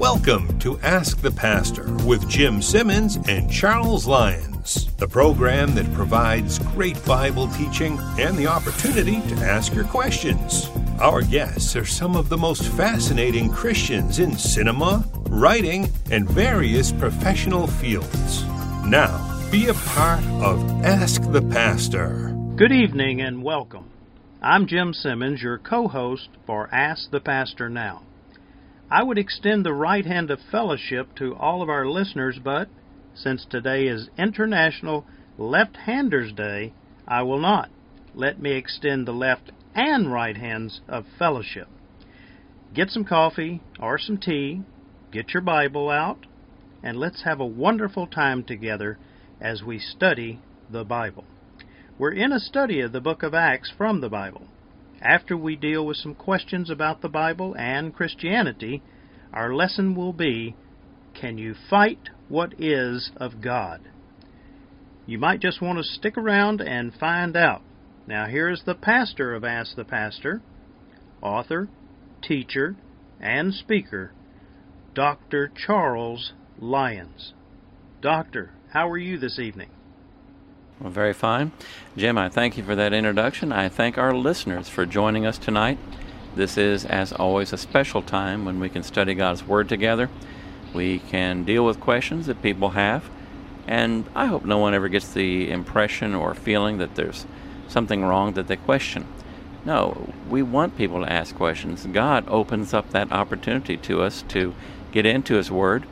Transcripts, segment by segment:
Welcome to Ask the Pastor with Jim Simmons and Charles Lyons, the program that provides great Bible teaching and the opportunity to ask your questions. Our guests are some of the most fascinating Christians in cinema, writing, and various professional fields. Now, be a part of Ask the Pastor. Good evening and welcome. I'm Jim Simmons, your co-host for Ask the Pastor Now. I would extend the right hand of fellowship to all of our listeners, but since today is International Left-Handers Day, I will not. Let me extend the left and right hands of fellowship. Get some coffee or some tea, get your Bible out, and let's have a wonderful time together as we study the Bible. We're in a study of the book of Acts from the Bible. After we deal with some questions about the Bible and Christianity, our lesson will be, can you fight what is of God? You might just want to stick around and find out. Now here's the pastor of Ask the Pastor, author, teacher, and speaker, Dr. Charles Lyons. Doctor, how are you this evening? Well, very fine. Jim, I thank you for that introduction. I thank our listeners for joining us tonight. This is, as always, a special time when we can study God's Word together. We can deal with questions that people have, and I hope no one ever gets the impression or feeling that there's something wrong that they question. No, we want people to ask questions. God opens up that opportunity to us to get into His Word.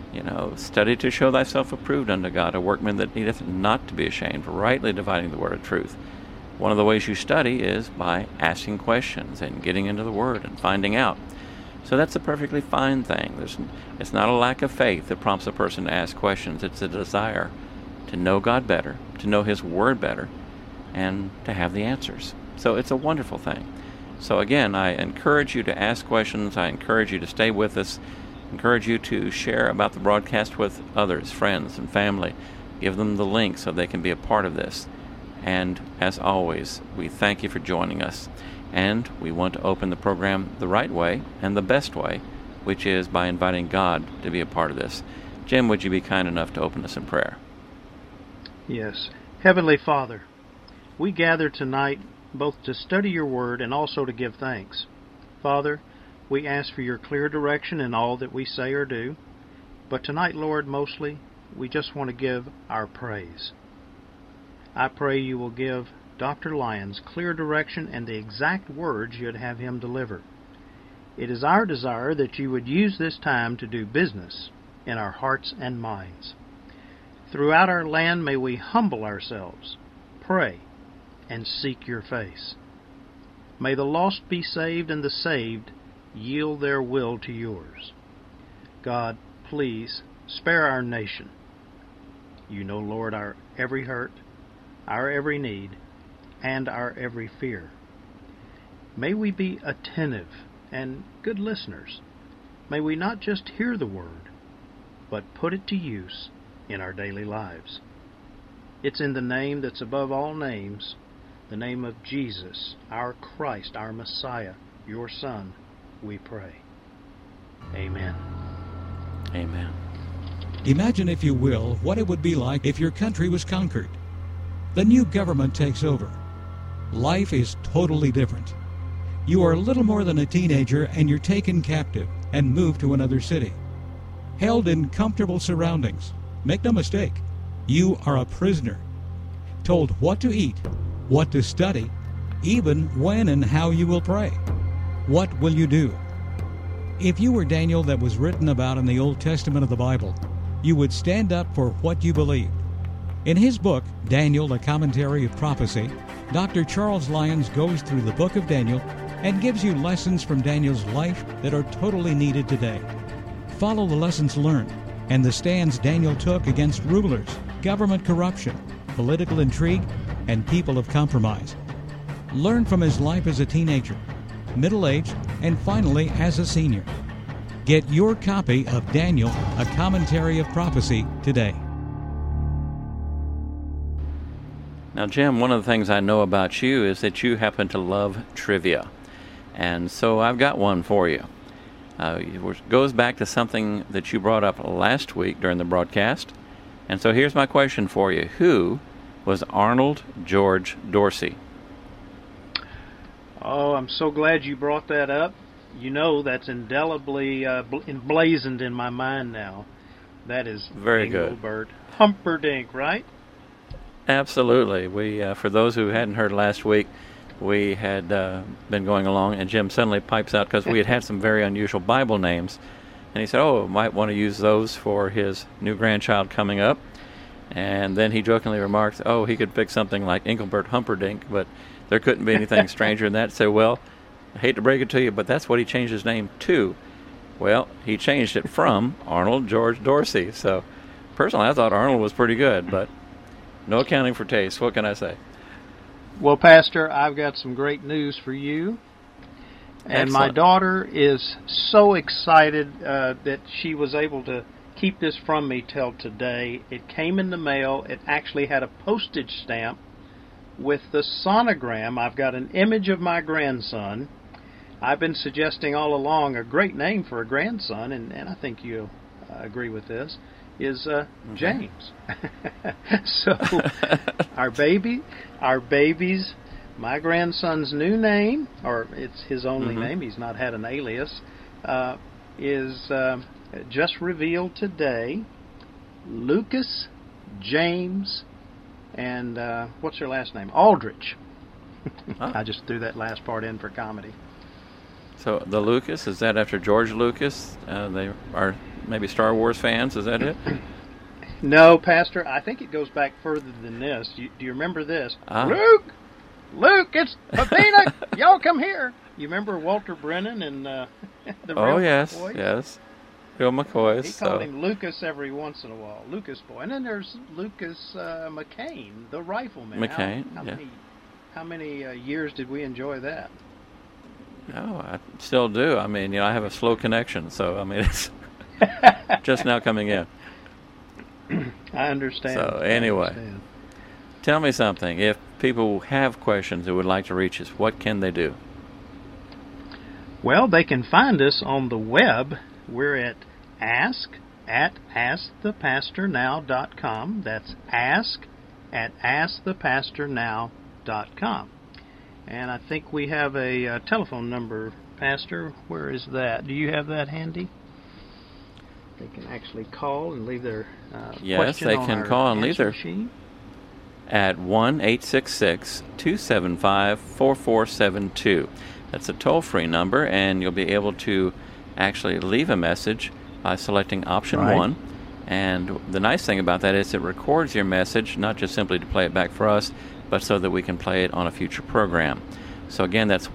Study to show thyself approved unto God, a workman that needeth not to be ashamed, rightly dividing the word of truth. One of the ways you study is by asking questions and getting into the Word and finding out. So that's a perfectly fine thing. It's not a lack of faith that prompts a person to ask questions. It's a desire to know God better, to know His Word better, and to have the answers. So it's a wonderful thing. So again, I encourage you to ask questions. I encourage you to stay with us. Encourage you to share about the broadcast with others, friends, and family. Give them the link so they can be a part of this. And as always, we thank you for joining us. And we want to open the program the right way and the best way, which is by inviting God to be a part of this. Jim, would you be kind enough to open us in prayer? Yes. Heavenly Father, we gather tonight both to study your word and also to give thanks. Father, we ask for your clear direction in all that we say or do. But tonight, Lord, mostly, we just want to give our praise. I pray you will give Dr. Lyons clear direction and the exact words you'd have him deliver. It is our desire that you would use this time to do business in our hearts and minds. Throughout our land, may we humble ourselves, pray, and seek your face. May the lost be saved and the saved yield their will to yours. God, please spare our nation. You know, Lord, our every hurt, our every need, and our every fear. May we be attentive and good listeners. May we not just hear the word, but put it to use in our daily lives. It's in the name that's above all names, the name of Jesus, our Christ, our Messiah, your Son, we pray. Amen. Amen. Imagine, if you will, what it would be like if your country was conquered. The new government takes over. Life is totally different. You are little more than a teenager and you're taken captive and moved to another city. Held in comfortable surroundings. Make no mistake, you are a prisoner. Told what to eat, what to study, even when and how you will pray. What will you do? If you were Daniel that was written about in the Old Testament of the Bible, you would stand up for what you believed. In his book, Daniel, a Commentary of Prophecy, Dr. Charles Lyons goes through the book of Daniel and gives you lessons from Daniel's life that are totally needed today. Follow the lessons learned and the stands Daniel took against rulers, government corruption, political intrigue, and people of compromise. Learn from his life as a teenager, middle-aged, and finally as a senior. Get your copy of Daniel, a Commentary of Prophecy today. Now, Jim, one of the things I know about you is that you happen to love trivia. And so I've got one for you. It goes back to something that you brought up last week during the broadcast. And so here's my question for you. Who was Arnold George Dorsey? Oh, I'm so glad you brought that up. You know, that's indelibly emblazoned in my mind now. That is very good. Engelbert Humperdinck, right? Absolutely. We, for those who hadn't heard last week, we had been going along, and Jim suddenly pipes out because we had some very unusual Bible names, and he said, "Oh, might want to use those for his new grandchild coming up." And then he jokingly remarked, "Oh, he could pick something like Engelbert Humperdinck, but there couldn't be anything stranger than that." So, well, I hate to break it to you, but that's what he changed his name to. Well, he changed it from Arnold George Dorsey. So, personally, I thought Arnold was pretty good, but no accounting for taste. What can I say? Well, Pastor, I've got some great news for you. And Excellent. my daughter is so excited that she was able to keep this from me till today. It came in the mail. It actually had a postage stamp with the sonogram. I've got an image of my grandson. I've been suggesting all along a great name for a grandson, and I think you'll agree with this, is James. So our baby's, my grandson's new name, or it's his only name, he's not had an alias, is just revealed today, Lucas James, and what's her last name? Aldrich. Oh. I just threw that last part in for comedy. So the Lucas, is that after George Lucas? They are maybe Star Wars fans, is that it? No, Pastor, I think it goes back further than this. Do you remember this? Ah. Luke, it's Pepina. Y'all come here. You remember Walter Brennan and the Oh, Real yes, McCoy? yes. Bill McCoy. He called him Lucas every once in a while, Lucas boy. And then there's Lucas McCain, the rifleman. McCain, How many years did we enjoy that? Oh, I still do. I mean, I have a slow connection, so, I mean, it's just now coming in. I understand. So, anyway, tell me something. If people have questions and would like to reach us, what can they do? Well, they can find us on the web. We're at askthepastornow.com. That's askthepastornow.com. And I think we have a telephone number, Pastor. Where is that? Do you have that handy? They can actually call and leave their question they on can our call and leave answer their machine. At 1-866-275-4472. That's a toll-free number, and you'll be able to actually leave a message by selecting option 1. And the nice thing about that is it records your message, not just simply to play it back for us, but so that we can play it on a future program. So again, that's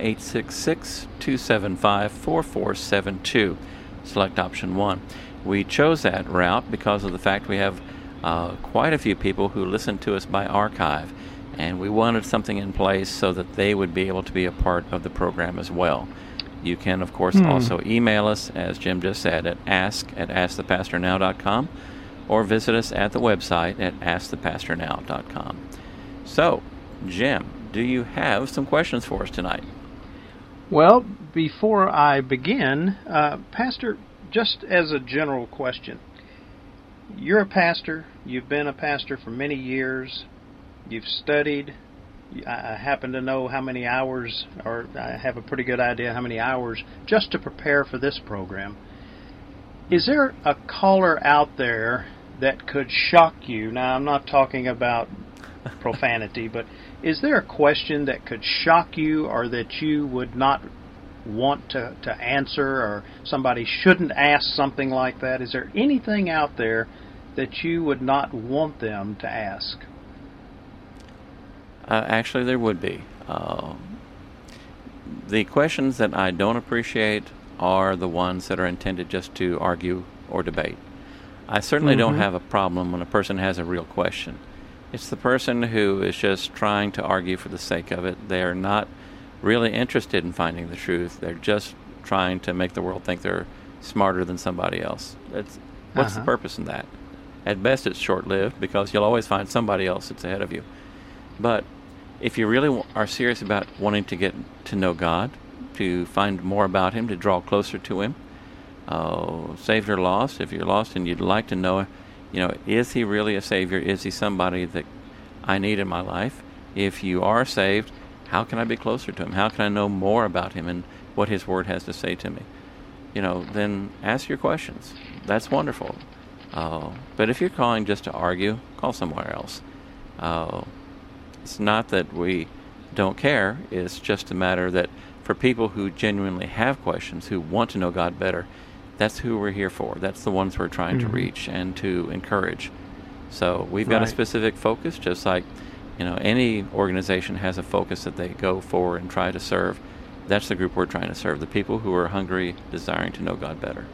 1-866-275-4472. Select option 1. We chose that route because of the fact we have quite a few people who listen to us by archive, and we wanted something in place so that they would be able to be a part of the program as well. You can, of course, also email us, as Jim just said, at ask@askthepastornow.com, or visit us at the website at askthepastornow.com. So, Jim, do you have some questions for us tonight? Well, before I begin, Pastor, just as a general question, you're a pastor, you've been a pastor for many years, you've studied, I happen to know how many hours, or I have a pretty good idea how many hours, just to prepare for this program. Is there a caller out there that could shock you? Now, I'm not talking about profanity, but is there a question that could shock you or that you would not want to answer, or somebody shouldn't ask something like that? Is there anything out there that you would not want them to ask? Actually, there would be. The questions that I don't appreciate are the ones that are intended just to argue or debate. I certainly don't have a problem when a person has a real question. It's the person who is just trying to argue for the sake of it. They are not really interested in finding the truth. They're just trying to make the world think they're smarter than somebody else. What's the purpose in that? At best, it's short-lived, because you'll always find somebody else that's ahead of you. But if you really are serious about wanting to get to know God, to find more about Him, to draw closer to Him. Saved or lost, if you're lost and you'd like to know, is He really a Savior? Is He somebody that I need in my life? If you are saved, how can I be closer to Him? How can I know more about Him and what His Word has to say to me? Then ask your questions. That's wonderful. But if you're calling just to argue, call somewhere else. It's not that we don't care. It's just a matter that for people who genuinely have questions, who want to know God better, that's who we're here for. That's the ones we're trying to reach and to encourage. So we've got a specific focus, just like any organization has a focus that they go for and try to serve. That's the group we're trying to serve, the people who are hungry, desiring to know God better.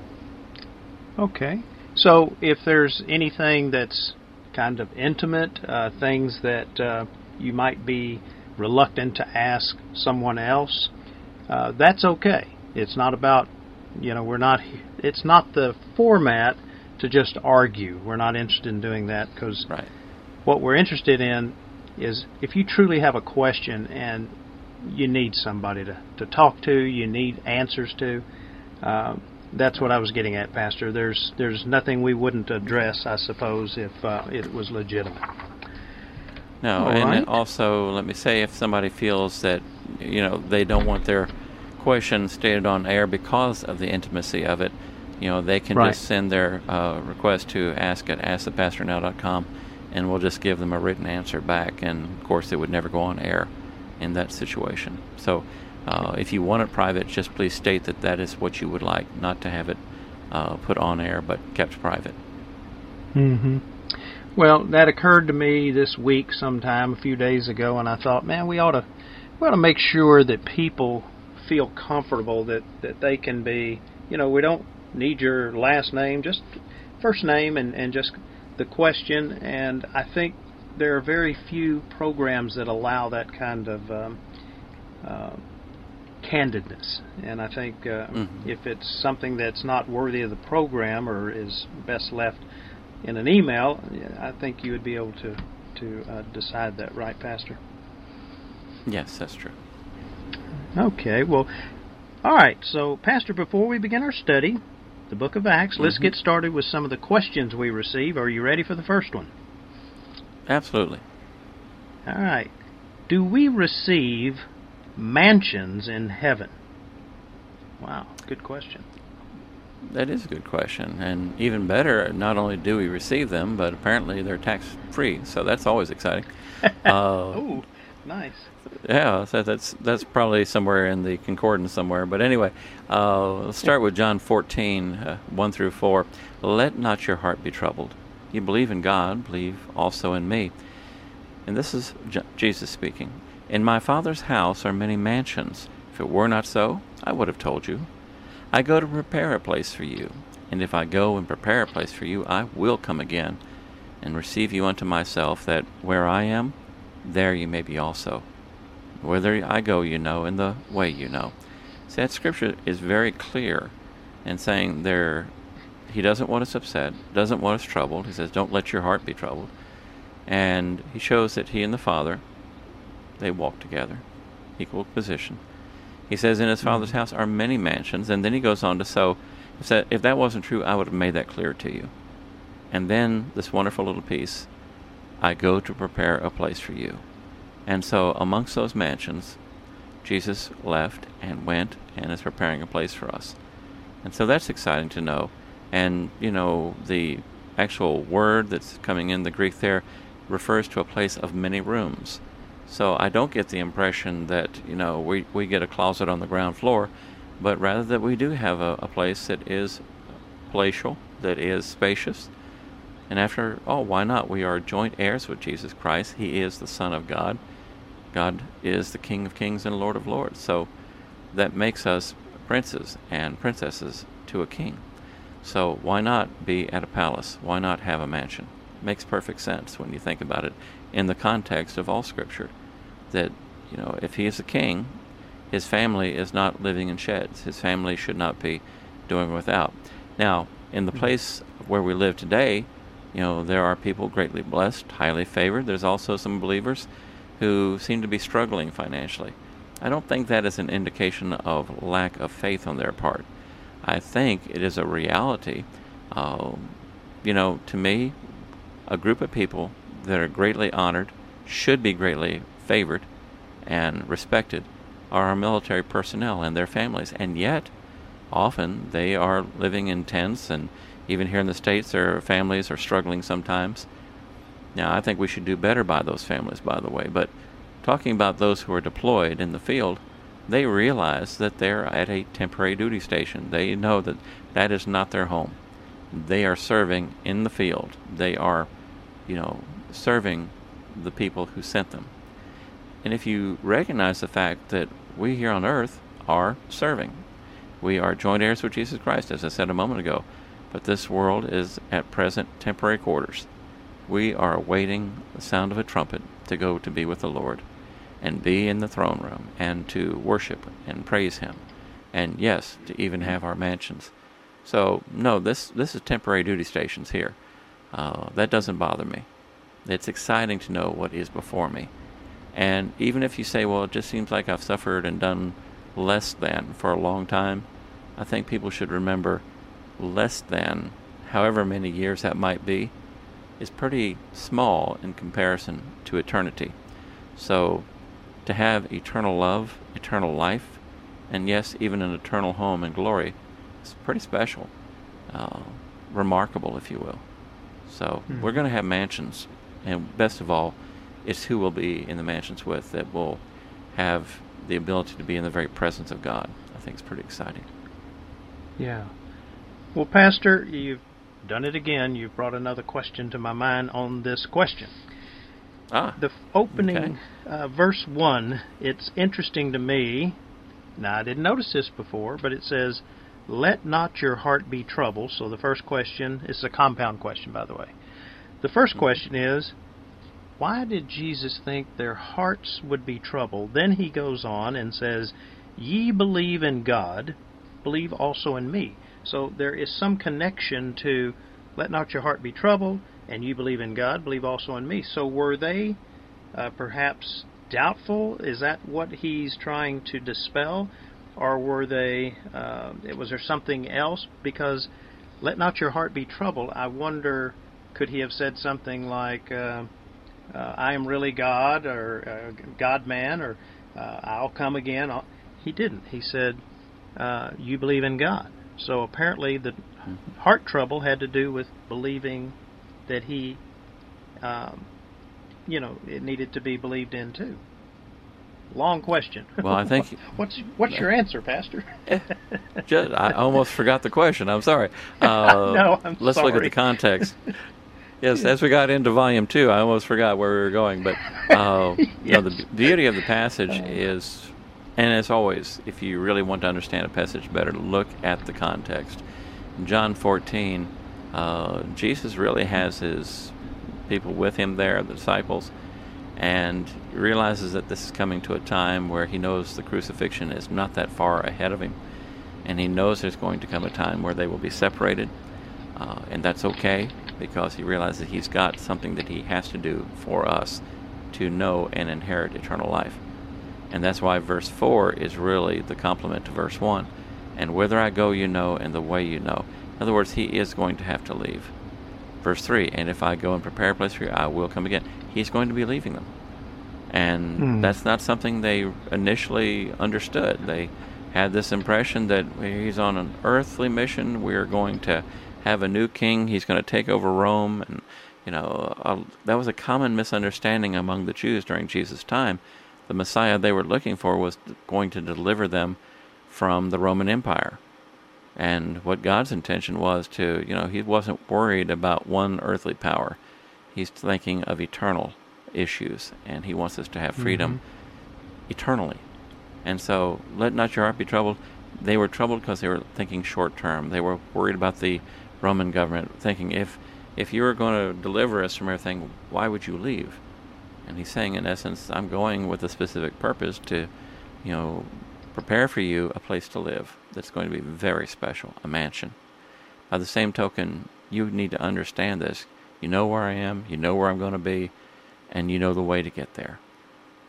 Okay. So if there's anything that's kind of intimate, things that you might be reluctant to ask someone else, that's okay. It's not about, it's not the format to just argue. We're not interested in doing that, because what we're interested in is if you truly have a question and you need somebody to talk to, you need answers to, that's what I was getting at, Pastor. There's nothing we wouldn't address, I suppose, if it was legitimate. No, and also, let me say, if somebody feels that, they don't want their question stated on air because of the intimacy of it, they can just send their request to ask@askthepastornow.com, and we'll just give them a written answer back. And, of course, it would never go on air in that situation. So if you want it private, just please state that is what you would like, not to have it put on air but kept private. Mm-hmm. Well, that occurred to me this week sometime, a few days ago, and I thought, man, we ought to make sure that people feel comfortable that they can be, we don't need your last name, just first name and just the question. And I think there are very few programs that allow that kind of candidness. And I think if it's something that's not worthy of the program or is best left in an email, I think you would be able to decide that, right, Pastor? Yes, that's true. Okay, well, all right. So, Pastor, before we begin our study, the book of Acts, let's get started with some of the questions we receive. Are you ready for the first one? Absolutely. All right. Do we receive mansions in heaven? Wow, good question. That is a good question. And even better, not only do we receive them, but apparently they're tax-free. So that's always exciting. Oh, nice. Yeah, so that's probably somewhere in the concordance somewhere. But anyway, let's start with John 14, 1 through 4. Let not your heart be troubled. You believe in God, believe also in me. And this is Jesus speaking. In my Father's house are many mansions. If it were not so, I would have told you. I go to prepare a place for you. And if I go and prepare a place for you, I will come again and receive you unto myself, that where I am, there you may be also. Whither I go you know, and the way you know. So that scripture is very clear in saying he doesn't want us upset, doesn't want us troubled. He says, don't let your heart be troubled. And he shows that he and the Father, they walk together, equal position. He says in his Father's house are many mansions, and then he goes on to show, if that wasn't true, I would have made that clear to you. And then this wonderful little piece, I go to prepare a place for you. And so amongst those mansions, Jesus left and went and is preparing a place for us. And so that's exciting to know. And, the actual word that's coming in the Greek there refers to a place of many rooms. So I don't get the impression that, we get a closet on the ground floor, but rather that we do have a place that is palatial, that is spacious. And after all, why not? We are joint heirs with Jesus Christ. He is the Son of God. God is the King of Kings and Lord of Lords. So that makes us princes and princesses to a king. So why not be at a palace? Why not have a mansion? Makes perfect sense when you think about it in the context of all Scripture. That, if he is a king, his family is not living in sheds. His family should not be doing without. Now, in the place where we live today, there are people greatly blessed, highly favored. There's also some believers who seem to be struggling financially. I don't think that is an indication of lack of faith on their part. I think it is a reality. To me, a group of people that are greatly honored, should be greatly favored and respected, are our military personnel and their families. And yet, often they are living in tents, and even here in the States, their families are struggling sometimes. Now, I think we should do better by those families, by the way. But talking about those who are deployed in the field, they realize that they're at a temporary duty station. They know that that is not their home. They are serving in the field. They are, serving the people who sent them. And if you recognize the fact that we here on earth are serving, we are joint heirs with Jesus Christ, as I said a moment ago, but this world is at present temporary quarters. We are awaiting the sound of a trumpet to go to be with the Lord and be in the throne room and to worship and praise Him, and yes, to even have our mansions. So, no, this is temporary duty stations here. That doesn't bother me. It's exciting to know what is before me. And even if you say, well, it just seems like I've suffered and done less than for a long time, I think people should remember less than, however many years that might be, is pretty small in comparison to eternity. So, to have eternal love, eternal life, and yes, even an eternal home and glory, is pretty special. Remarkable, if you will. So, we're going to have mansions, and best of all, it's who we'll be in the mansions with that will have the ability to be in the very presence of God. I think it's pretty exciting. Yeah. Well, Pastor, you've done it again. You've brought another question to my mind on this question. The opening, verse 1, it's interesting to me. Now, I didn't notice this before, but it says, "Let not your heart be troubled." So the first question is a compound question, by the way. The first question is, why did Jesus think their hearts would be troubled? Then he goes on and says, "Ye believe in God, believe also in me." So there is some connection to let not your heart be troubled, and you believe in God, believe also in me. So were they perhaps doubtful? Is that what he's trying to dispel? Or were they, was there something else? Because let not your heart be troubled, I wonder, could he have said something like, I am really God, or God-man, or I'll come again? He didn't. He said, you believe in God. So apparently the heart trouble had to do with believing that he, it needed to be believed in too. Long question. Well, I think... What's your answer, Pastor? I almost forgot the question. I'm sorry. No, I'm let's sorry. Look at the context. Yes, as we got into Volume 2, I almost forgot where we were going. But yes. The beauty of the passage is, and as always, if you really want to understand a passage better, look at the context. In John 14, Jesus really has his people with him there, the disciples, and realizes that this is coming to a time where he knows the crucifixion is not that far ahead of him, and he knows there's going to come a time where they will be separated, and that's okay, because he realizes he's got something that he has to do for us to know and inherit eternal life. And that's why verse 4 is really the complement to verse 1. And whither I go you know, and the way you know. In other words, he is going to have to leave. Verse 3, and if I go and prepare a place for you, I will come again. He's going to be leaving them. And that's not something they initially understood. They had this impression that he's on an earthly mission. We're going to have a new king. He's going to take over Rome. And, that was a common misunderstanding among the Jews during Jesus' time. The Messiah they were looking for was going to deliver them from the Roman Empire. And what God's intention was to, he wasn't worried about one earthly power. He's thinking of eternal issues, and he wants us to have freedom eternally. And so, let not your heart be troubled. They were troubled because they were thinking short term. They were worried about the Roman government, thinking, if you were going to deliver us from everything, why would you leave? And he's saying, in essence, I'm going with a specific purpose to, prepare for you a place to live that's going to be very special, a mansion. By the same token, you need to understand this. You know where I am, you know where I'm going to be, and you know the way to get there.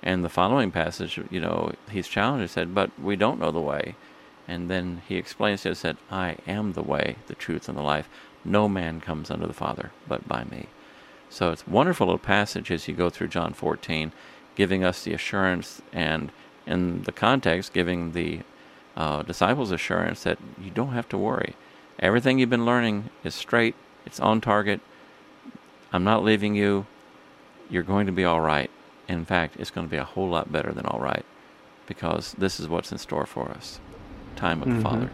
And the following passage, he's challenged and said, but we don't know the way. And then he explains to us that I am the way, the truth, and the life. No man comes unto the Father but by me. So it's a wonderful little passage as you go through John 14, giving us the assurance, and in the context, giving the disciples assurance that you don't have to worry. Everything you've been learning is straight. It's on target. I'm not leaving you. You're going to be all right. In fact, it's going to be a whole lot better than all right, because this is what's in store for us. Time with the Father.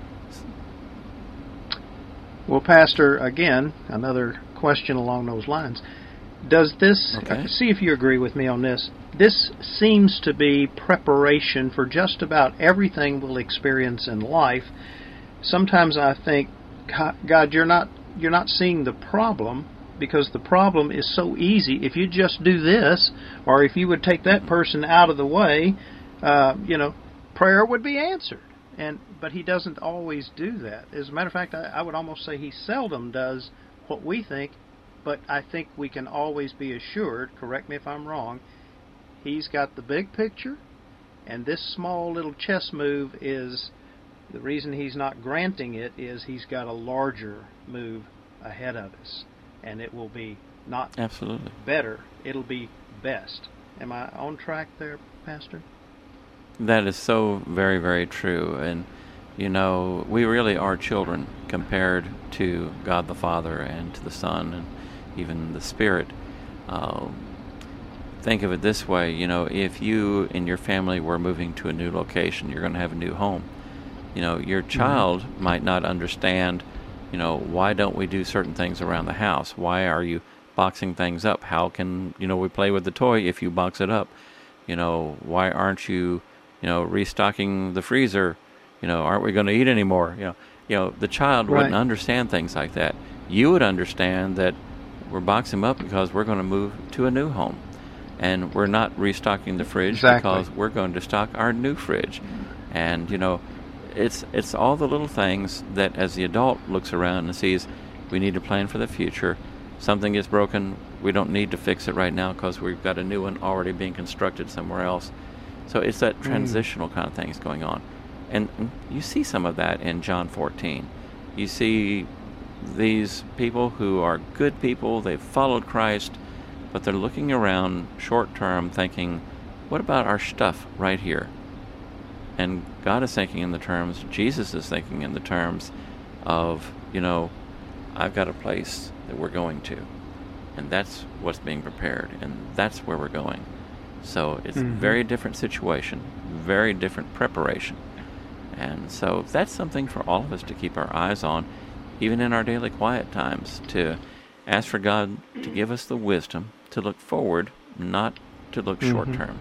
Well, Pastor, again, another question along those lines. Does this, see if you agree with me on this, this seems to be preparation for just about everything we'll experience in life. Sometimes I think, God, you're not seeing the problem, because the problem is so easy. If you just do this, or if you would take that person out of the way, prayer would be answered. But he doesn't always do that. As a matter of fact, I would almost say he seldom does what we think, but I think we can always be assured, correct me if I'm wrong, he's got the big picture, and this small little chess move is, the reason he's not granting it is he's got a larger move ahead of us. And it will be not absolutely better, it'll be best. Am I on track there, Pastor? That is so very, very true. And, we really are children compared to God the Father and to the Son and even the Spirit. Think of it this way, if you and your family were moving to a new location, you're going to have a new home. Your child might not understand, why don't we do certain things around the house? Why are you boxing things up? How can, we play with the toy if you box it up? Why aren't you, restocking the freezer? Aren't we going to eat anymore? The child wouldn't understand things like that. You would understand that we're boxing them up because we're going to move to a new home. And we're not restocking the fridge because we're going to stock our new fridge. And, it's all the little things that as the adult looks around and sees we need to plan for the future. Something is broken, we don't need to fix it right now because we've got a new one already being constructed somewhere else. So it's that transitional kind of things going on. And you see some of that in John 14. You see these people who are good people, they've followed Christ, but they're looking around short term thinking, what about our stuff right here? And God is thinking in the terms, Jesus is thinking in the terms of, I've got a place that we're going to. And that's what's being prepared. And that's where we're going. So it's a very different situation, very different preparation. And so that's something for all of us to keep our eyes on, even in our daily quiet times, to ask for God to give us the wisdom to look forward, not to look short term.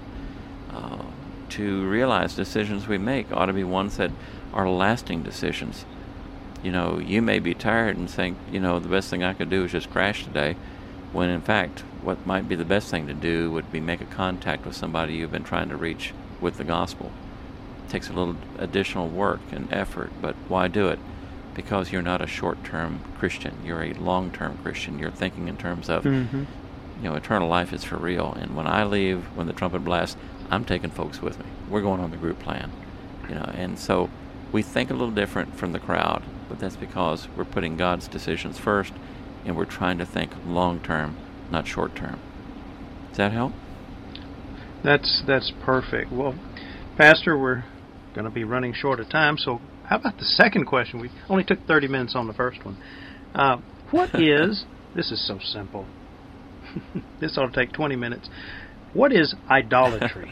To realize decisions we make ought to be ones that are lasting decisions. You may be tired and think, the best thing I could do is just crash today, when in fact, what might be the best thing to do would be make a contact with somebody you've been trying to reach with the gospel. It takes a little additional work and effort, but why do it? Because you're not a short-term Christian. You're a long-term Christian. You're thinking in terms of, eternal life is for real. And when I leave, when the trumpet blasts, I'm taking folks with me. We're going on the group plan. And so we think a little different from the crowd, but that's because we're putting God's decisions first, and we're trying to think long-term, not short-term. Does that help? That's perfect. Well, Pastor, we're going to be running short of time, so how about the second question? We only took 30 minutes on the first one. What is, this is so simple, this ought to take 20 minutes. What is idolatry?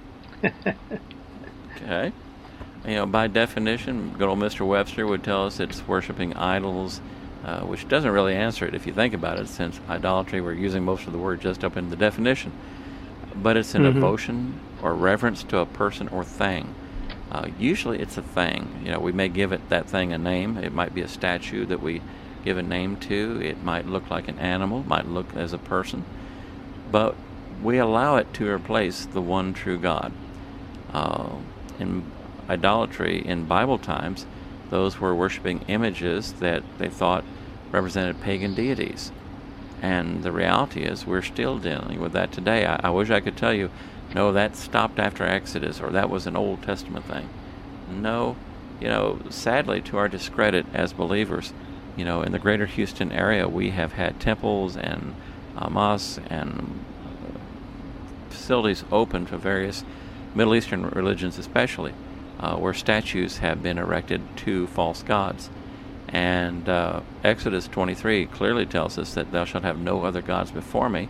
Okay. By definition, good old Mr. Webster would tell us it's worshiping idols, which doesn't really answer it if you think about it, since idolatry, we're using most of the word just up in the definition. But it's an devotion or reverence to a person or thing. Usually it's a thing. We may give it that thing a name. It might be a statue that we give a name to. It might look like an animal, it might look as a person. But we allow it to replace the one true God. In idolatry, in Bible times, those were worshiping images that they thought represented pagan deities. And the reality is we're still dealing with that today. I wish I could tell you no, that stopped after Exodus, or that was an Old Testament thing. No, sadly, to our discredit as believers, in the greater Houston area, we have had temples and mosques and facilities open to various Middle Eastern religions especially, where statues have been erected to false gods. And Exodus 23 clearly tells us that thou shalt have no other gods before me.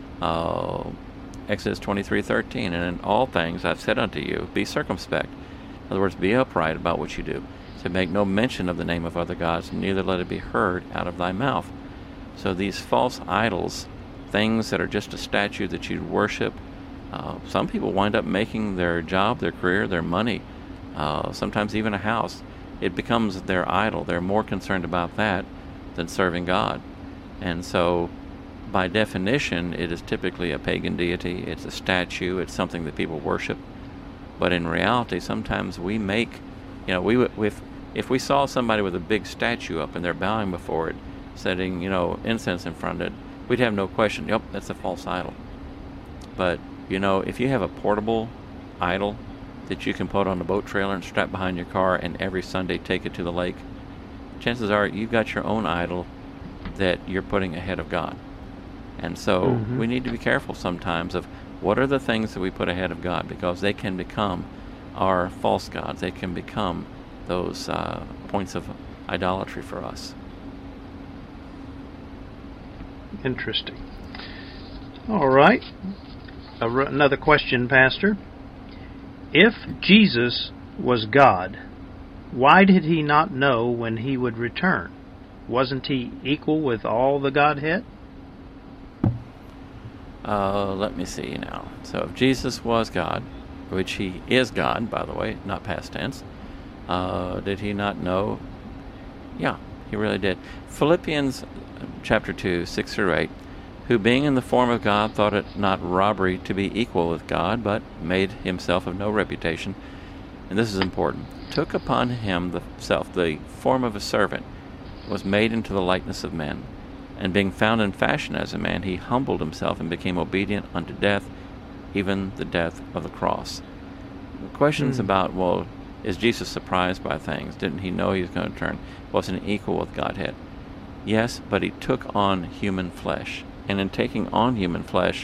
Exodus 23:13, and in all things I've said unto you, be circumspect. In other words, be upright about what you do. So make no mention of the name of other gods, neither let it be heard out of thy mouth. So these false idols, things that are just a statue that you worship, some people wind up making their job, their career, their money, sometimes even a house. It becomes their idol. They're more concerned about that than serving God. And so, by definition, it is typically a pagan deity. It's a statue. It's something that people worship. But in reality, sometimes we make, if we saw somebody with a big statue up and they're bowing before it, setting, incense in front of it, we'd have no question, yep, that's a false idol. But, if you have a portable idol that you can put on a boat trailer and strap behind your car and every Sunday take it to the lake, chances are you've got your own idol that you're putting ahead of God. And so we need to be careful sometimes of what are the things that we put ahead of God, because they can become our false gods. They can become those points of idolatry for us. Interesting. All right. Another question, Pastor. If Jesus was God, why did he not know when he would return? Wasn't he equal with all the Godhead? Let me see now. So if Jesus was God, which he is God, by the way, not past tense, did he not know? Yeah, he really did. Philippians chapter 2, 6 through 8, who being in the form of God thought it not robbery to be equal with God, but made himself of no reputation. And this is important. Took upon himself the form of a servant, was made into the likeness of men. And being found in fashion as a man, he humbled himself and became obedient unto death, even the death of the cross. The questions about, well, is Jesus surprised by things? Didn't he know he was going to return? Wasn't he equal with Godhead? Yes, but he took on human flesh. And in taking on human flesh,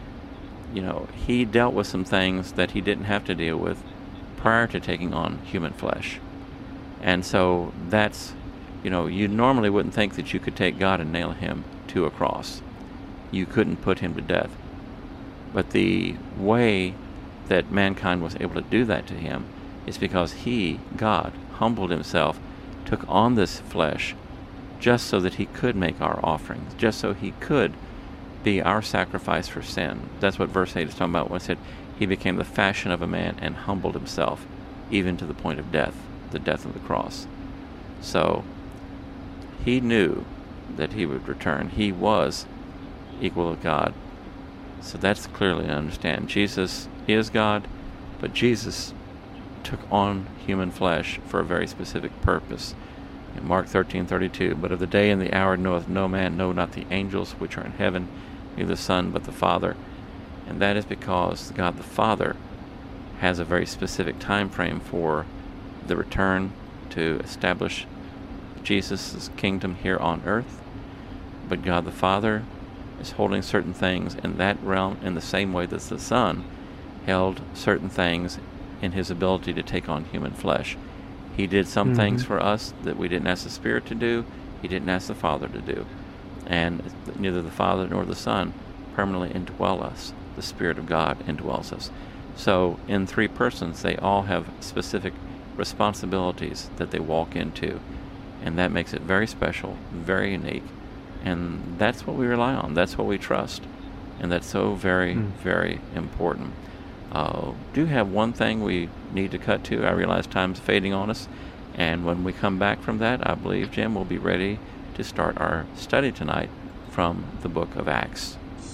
he dealt with some things that he didn't have to deal with prior to taking on human flesh. And so that's, you normally wouldn't think that you could take God and nail him to a cross. You couldn't put him to death. But the way that mankind was able to do that to him is because he, God, humbled himself, took on this flesh just so that he could make our offerings, just so he could be our sacrifice for sin. That's what verse 8 is talking about when it said, he became the fashion of a man and humbled himself, even to the point of death, the death of the cross. So, he knew that he would return. He was equal with God. So that's clearly to understand. Jesus is God, but Jesus took on human flesh for a very specific purpose. In Mark 13:32, but of the day and the hour knoweth no man, no, not the angels which are in heaven, neither the Son, but the Father. And that is because God the Father has a very specific time frame for the return to establish Jesus' kingdom here on earth. But God the Father is holding certain things in that realm in the same way that the Son held certain things in his ability to take on human flesh. He did some things for us that we didn't ask the Spirit to do, he didn't ask the Father to do. And neither the Father nor the Son permanently indwell us. The Spirit of God indwells us. So in three persons, they all have specific responsibilities that they walk into. And that makes it very special, very unique. And that's what we rely on. That's what we trust. And that's so very, very important. Do have one thing we need to cut to. I realize time's fading on us. And when we come back from that, I believe, Jim, will be ready to start our study tonight from the book of Acts.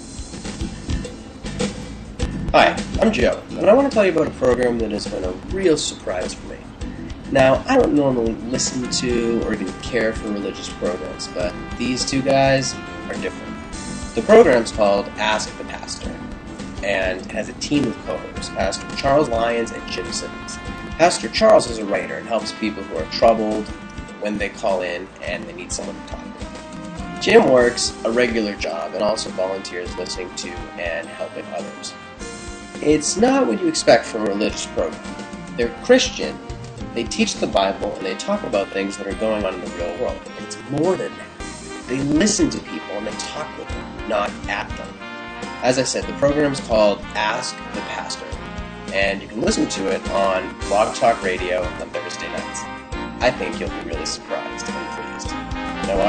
Hi, I'm Joe, and I want to tell you about a program that has been a real surprise for me. Now, I don't normally listen to or even care for religious programs, but these two guys are different. The program's called Ask the Pastor, and has a team of co-hosts, Pastor Charles Lyons and Jim Simmons. Pastor Charles is a writer and helps people who are troubled when they call in and they need someone to talk to. Jim works a regular job and also volunteers listening to and helping others. It's not what you expect from a religious program. They're Christian, they teach the Bible, and they talk about things that are going on in the real world. It's more than that. They listen to people and they talk with them, not at them. As I said, the program is called Ask the Pastor, and you can listen to it on Blog Talk Radio on Thursday nights. I think you'll be really surprised and pleased. I know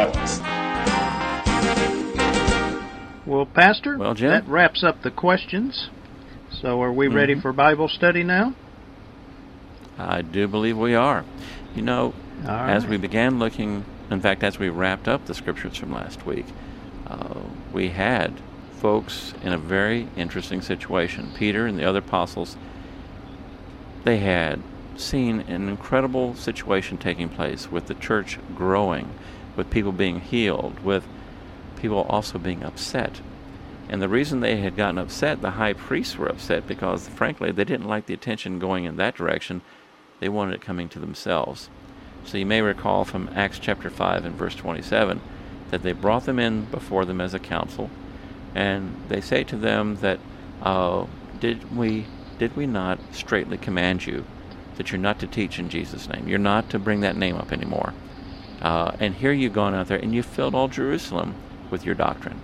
I was. Well, Pastor, well, Jim? That wraps up the questions. So are we ready for Bible study now? I do believe we are. You know, as we began looking, in fact, as we wrapped up the scriptures from last week, we had folks in a very interesting situation. Peter and the other apostles, they had seen an incredible situation taking place with the church growing, with people being healed, with people also being upset. And the reason they had gotten upset, the high priests were upset because, frankly, they didn't like the attention going in that direction. They wanted it coming to themselves. So you may recall from Acts chapter 5 and verse 27 that they brought them in before them as a council, and they say to them that, did we not straightly command you that you're not to teach in Jesus' name? You're not to bring that name up anymore. And here you've gone out there and you filled all Jerusalem with your doctrine.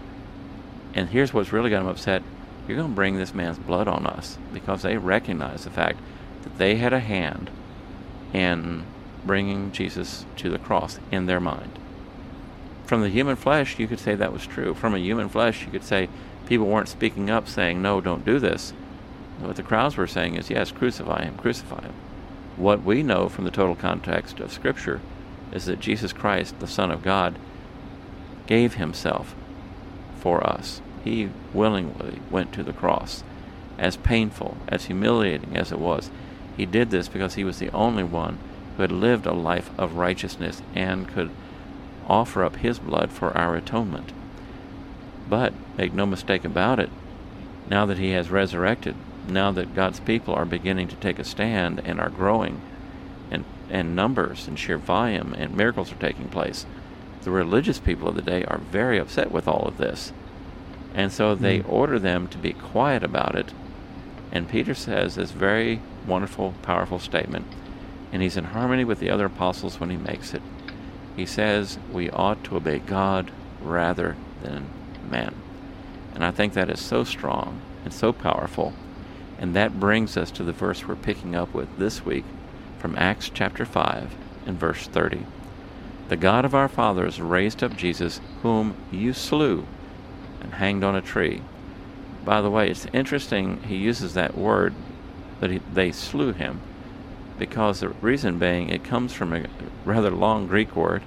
And here's what's really got them upset. You're going to bring this man's blood on us, because they recognize the fact that they had a hand in bringing Jesus to the cross in their mind. From the human flesh, you could say that was true. From a human flesh, you could say people weren't speaking up saying, no, don't do this. What the crowds were saying is, yes, crucify him, crucify him. What we know from the total context of Scripture is that Jesus Christ, the Son of God, gave himself for us. He willingly went to the cross. As painful, as humiliating as it was, he did this because he was the only one who had lived a life of righteousness and could offer up his blood for our atonement. But, make no mistake about it, now that he has resurrected, now that God's people are beginning to take a stand and are growing, and numbers and sheer volume and miracles are taking place, the religious people of the day are very upset with all of this. And so they order them to be quiet about it. And Peter says this very wonderful, powerful statement, and he's in harmony with the other apostles when he makes it. He says we ought to obey God rather than man. And I think that is so strong and so powerful. And that brings us to the verse we're picking up with this week from Acts chapter 5 and verse 30. The God of our fathers raised up Jesus, whom you slew and hanged on a tree. By the way, it's interesting he uses that word, that they slew him, because the reason being it comes from a rather long Greek word.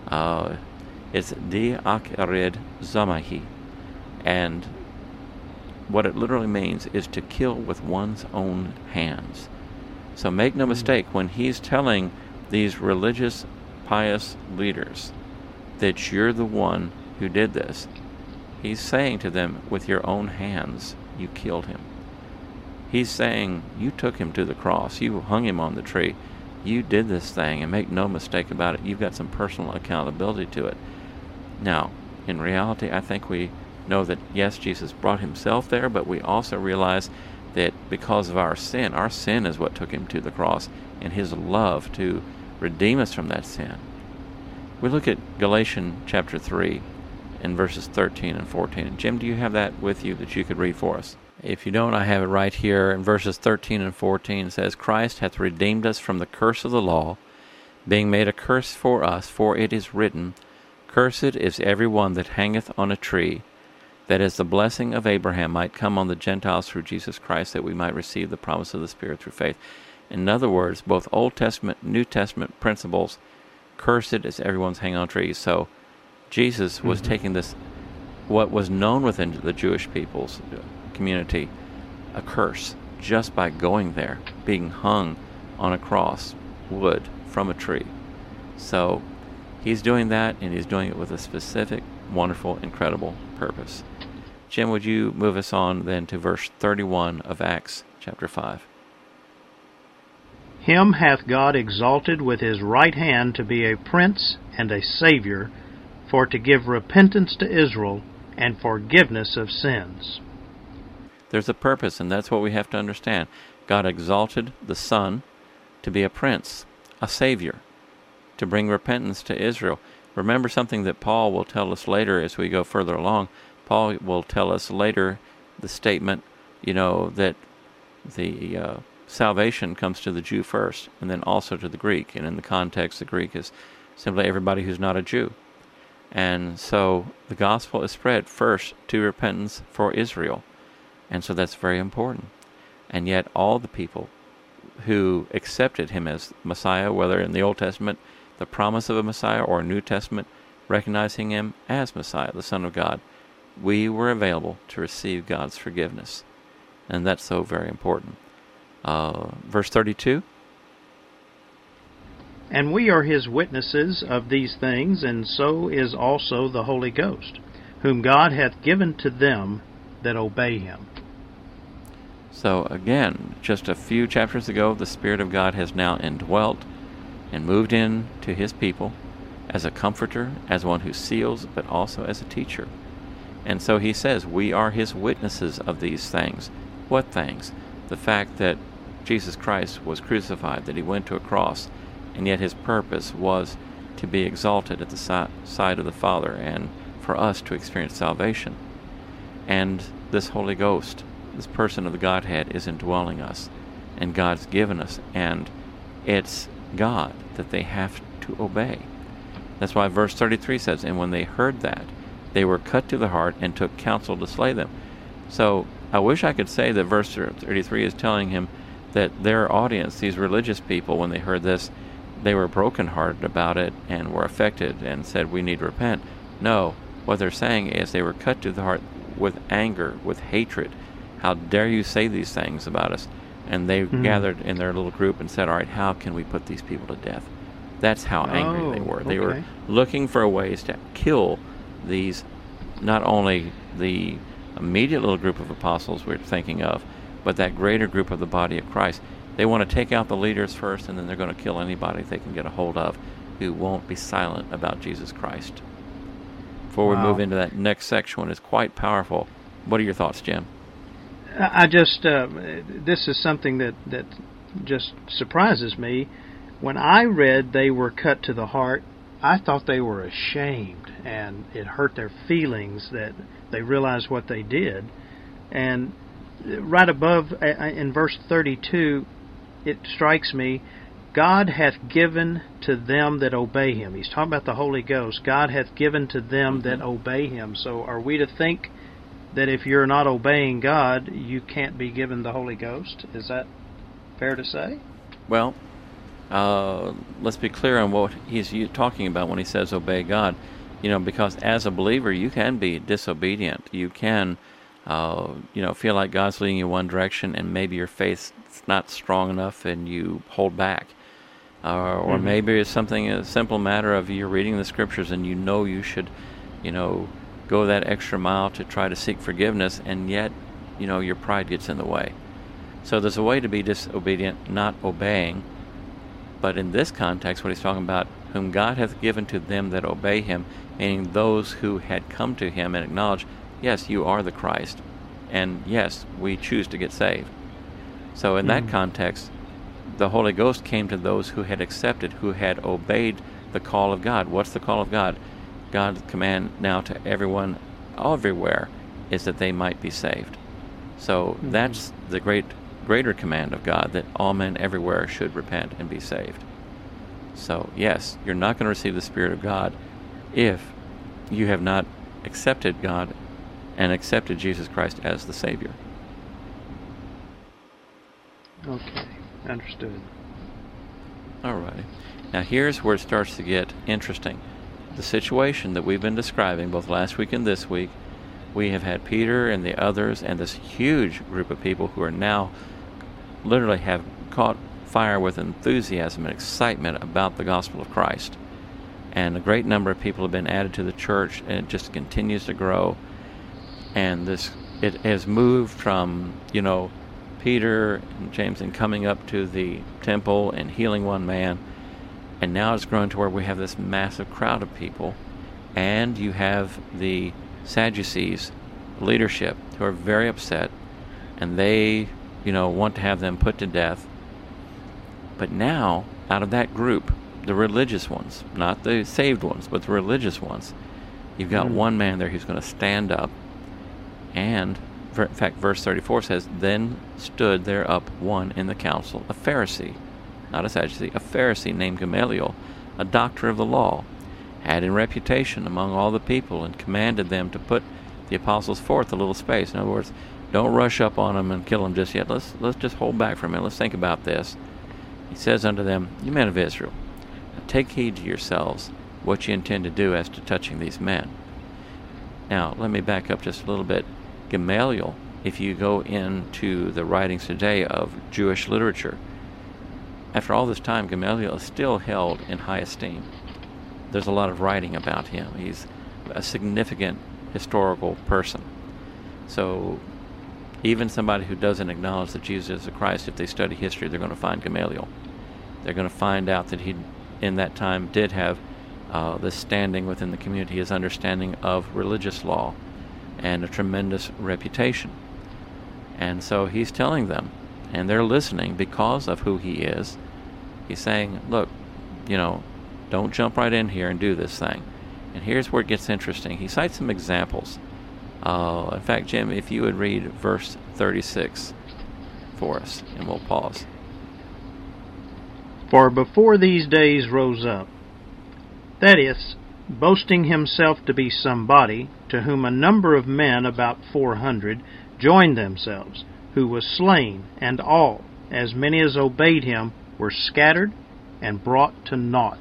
It's diakarid zamahi, and what it literally means is to kill with one's own hands. So make no mistake, when he's telling these religious, pious leaders that you're the one who did this, he's saying to them, with your own hands, you killed him. He's saying, you took him to the cross, you hung him on the tree, you did this thing, and make no mistake about it, you've got some personal accountability to it. Now, in reality, I think we know that, yes, Jesus brought himself there, but we also realize that because of our sin is what took him to the cross, and his love to redeem us from that sin. We look at Galatians chapter 3 in verses 13 and 14. And Jim, do you have that with you that you could read for us? If you don't, I have it right here in verses 13 and 14. It says, Christ hath redeemed us from the curse of the law, being made a curse for us, for it is written, Cursed is every one that hangeth on a tree, that as the blessing of Abraham might come on the Gentiles through Jesus Christ, that we might receive the promise of the Spirit through faith. In other words, both Old Testament, New Testament principles, cursed is everyone's hanging on trees. So Jesus was taking this, what was known within the Jewish people's community, a curse, just by going there, being hung on a cross, wood, from a tree. So he's doing that, and he's doing it with a specific, wonderful, incredible purpose. Jim, would you move us on then to verse 31 of Acts chapter 5? Him hath God exalted with his right hand to be a prince and a Savior, for to give repentance to Israel and forgiveness of sins. There's a purpose, and that's what we have to understand. God exalted the Son to be a prince, a Savior, to bring repentance to Israel. Remember something that Paul will tell us later as we go further along. Paul will tell us later the statement, that the salvation comes to the Jew first, and then also to the Greek. And in the context, the Greek is simply everybody who's not a Jew. And so the gospel is spread first to repentance for Israel. And so that's very important. And yet all the people who accepted him as Messiah, whether in the Old Testament, the promise of a Messiah, or New Testament, recognizing him as Messiah, the Son of God, we were available to receive God's forgiveness. And that's so very important. Verse 32. And we are his witnesses of these things, and so is also the Holy Ghost, whom God hath given to them that obey him. So again, just a few chapters ago, the Spirit of God has now indwelt and moved in to his people as a comforter, as one who seals, but also as a teacher. And so he says, we are his witnesses of these things. What things? The fact that Jesus Christ was crucified, that he went to a cross, and yet his purpose was to be exalted at the side of the Father and for us to experience salvation. And this Holy Ghost, this person of the Godhead, is indwelling us, and God's given us, and it's God that they have to obey. That's why verse 33 says, and when they heard that, they were cut to the heart and took counsel to slay them. So I wish I could say that verse 33 is telling him that their audience, these religious people, when they heard this, they were brokenhearted about it and were affected and said, we need to repent. No, what they're saying is they were cut to the heart with anger, with hatred. How dare you say these things about us? And they gathered in their little group and said, all right, how can we put these people to death? That's how angry they were. They were looking for ways to kill these, not only the immediate little group of apostles we're thinking of, but that greater group of the body of Christ. They want to take out the leaders first, and then they're going to kill anybody they can get a hold of who won't be silent about Jesus Christ. Before we move into that next section, one is quite powerful. What are your thoughts, Jim? I just, this is something that just surprises me. When I read they were cut to the heart, I thought they were ashamed, and it hurt their feelings that they realized what they did. And right above, in verse 32, it strikes me, God hath given to them that obey him. He's talking about the Holy Ghost. God hath given to them that obey him. So are we to think that if you're not obeying God, you can't be given the Holy Ghost? Is that fair to say? Well, let's be clear on what he's talking about when he says obey God. Because as a believer, you can be disobedient. You can, feel like God's leading you one direction, and maybe your faith's not strong enough, and you hold back. Or maybe it's a simple matter of you're reading the Scriptures, and you should, go that extra mile to try to seek forgiveness, and yet, your pride gets in the way. So there's a way to be disobedient, not obeying. But in this context, what he's talking about, whom God hath given to them that obey him, meaning those who had come to him and acknowledged, yes, you are the Christ, and yes, we choose to get saved. So in that context, the Holy Ghost came to those who had accepted, who had obeyed the call of God. What's the call of God? God's command now to everyone, everywhere, is that they might be saved. So that's the greater command of God, that all men everywhere should repent and be saved. So yes, you're not going to receive the Spirit of God if you have not accepted God and accepted Jesus Christ as the Savior. Okay, understood. All right. Now here's where it starts to get interesting. The situation that we've been describing both last week and this week, we have had Peter and the others and this huge group of people who are now literally have caught fire with enthusiasm and excitement about the gospel of Christ. And a great number of people have been added to the church, and it just continues to grow. And it has moved from, Peter and James and coming up to the temple and healing one man, and now it's grown to where we have this massive crowd of people, and you have the Sadducees leadership who are very upset, and they, want to have them put to death. But now, out of that group, the religious ones, not the saved ones, but the religious ones, you've got one man there who's going to stand up, and in fact, verse 34 says, "Then stood there up one in the council, a Pharisee," not a Sadducee, a Pharisee named Gamaliel, a doctor of the law, had in reputation among all the people, and commanded them to put the apostles forth a little space. In other words, don't rush up on them and kill them just yet. Let's just hold back for a minute. Let's think about this. He says unto them, "You men of Israel, take heed to yourselves what you intend to do as to touching these men." Now, let me back up just a little bit. Gamaliel, if you go into the writings today of Jewish literature, after all this time, Gamaliel is still held in high esteem. There's a lot of writing about him. He's a significant historical person. So even somebody who doesn't acknowledge that Jesus is the Christ, if they study history, they're going to find Gamaliel. They're going to find out that he, in that time, did have this standing within the community, his understanding of religious law, and a tremendous reputation. And so he's telling them, and they're listening because of who he is. He's saying, look, don't jump right in here and do this thing. And here's where it gets interesting. He cites some examples. In fact, Jim, if you would read verse 36 for us, and we'll pause. "For before these days rose up," that is, boasting himself to be somebody, "to whom a number of men, about 400, joined themselves, who was slain, and all, as many as obeyed him, were scattered and brought to naught."